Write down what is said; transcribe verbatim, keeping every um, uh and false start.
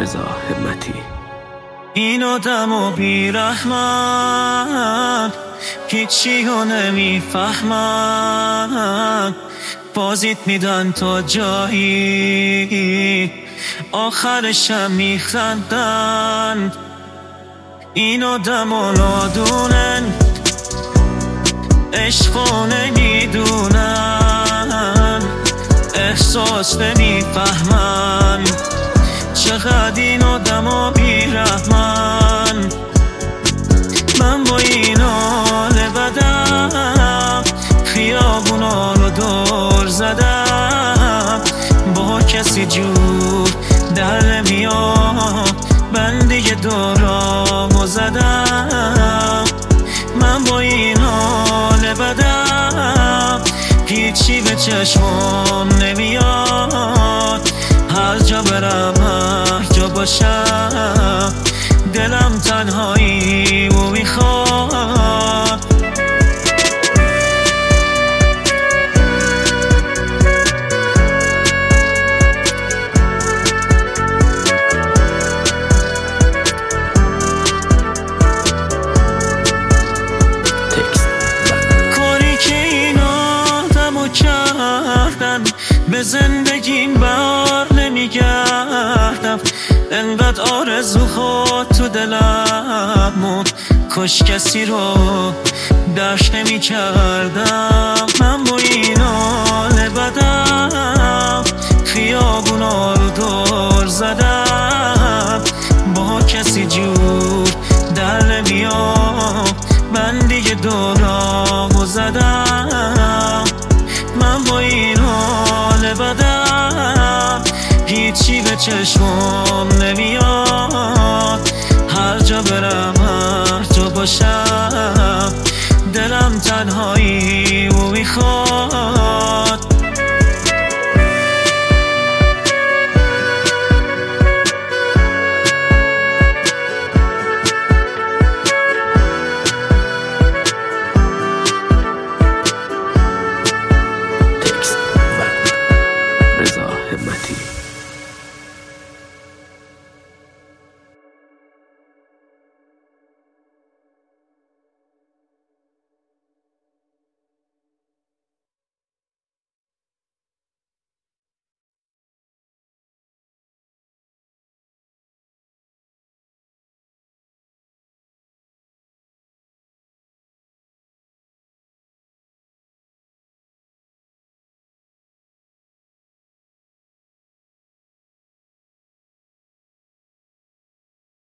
رضا همتی. این آدم و بیرحمن هیچی رو نمیفهمن، بازیت میدن تا جایی آخرشم میخندن. این آدم و نادونن عشقو نمیدونن، احساس نمیفهمن، چقدر این آدم و بیرحمن. من با این حال بدم خیابونا رو دور زدم، با کسی جور در نمیاد، من دیگه دورامو زدم. من با این حال بدم هیچی به چشمم نمیاد، هر جا برم هر جا باشم دلم تنهایی و میخواد. کاری که این آدمو کردن به زندگیم بر نمیگردم، انقدر آرزو خود تو دلم موند، کاش کسی رو درش نمی کردم. من با این حال بدم خیابونا رو دور زدم، با کسی جور در نمیاد، من دیگه دورامو زدم. من با این حال بدم هیچی به چشم